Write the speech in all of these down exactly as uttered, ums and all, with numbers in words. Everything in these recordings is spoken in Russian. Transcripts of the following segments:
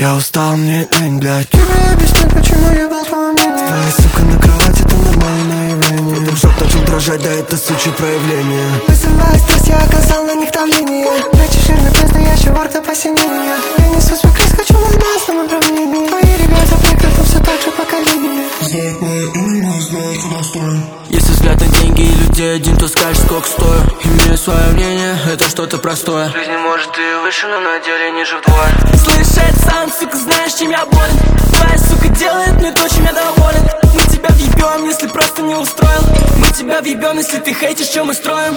Я устал, мне лень, блядь. Тебе объяснять, почему я был твоим мнением. Твоя сука на кровати, это нормальное явление. Потом шок начал дрожать, да это сучье проявление. Вызывая стресс, я оказал на них давление. Плечи жирный, настоящий вор до посинения. Я несу свой крест, хочу в алмазном направлении. Твои ребята прикрыты все так же поколение. Знают мое имя, знают, куда стою. Если взгляд на деньги и людей один, то скажешь, сколько стою. Имею свое мнение, это что-то простое. В жизни может и выше, но на деле ниже вдвое. Слышать сам, сука, знаешь, чем я болен. Твоя сука делает мне то, чем я доволен. Мы тебя въебем, если просто не устроил. Мы тебя въебем, если ты хейтишь, что мы строим.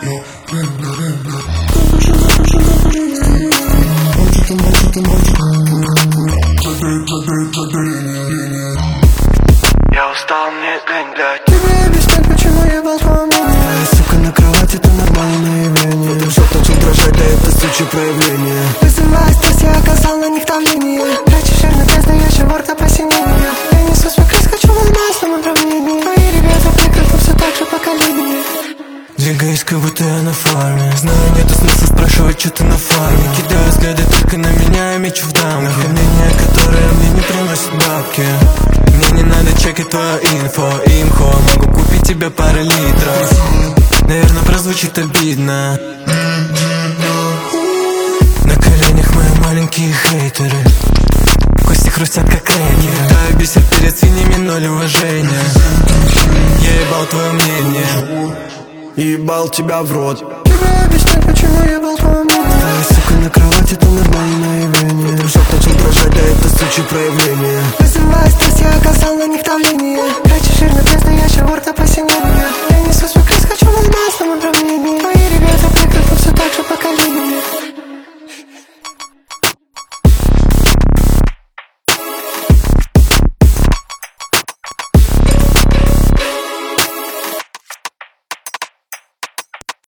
Я устал, мне лень, блядь. Тебе объяснять, почему я был твоим мнением. Твоя сука на кровати, это нормальное явление. Потом шок начал дрожать, да это сучье проявление. Вызывая стресс, я оказал на них давление. Плечи жирный, настоящий вор до посинения. Я несу свой крест, хочу в алмазном направлении. Твои ребята прикрыты все так же поколение. Двигаюсь, как будто я на фарме. Знаю, нету смысла спрашивать, что ты на фарме. Кидаю взгляды только на меня и мечу в дамки. Мнение, которое мне не приносит бабки. Мне не надо чекать твою инфо, имхо. Могу купить тебе пару литров. Наверное, прозвучит обидно. На коленях мои маленькие хейтеры. Кости хрустят, как крекеры. Таю бисер перед свиньями, ноль уважения. Я ебал твое мнение. Ебал тебя в рот. Тебе объяснять, почему я был твоим мнением. Твоя сука на кровати, это нормальное явление. Потом шок начал дрожать, да это сучье проявление.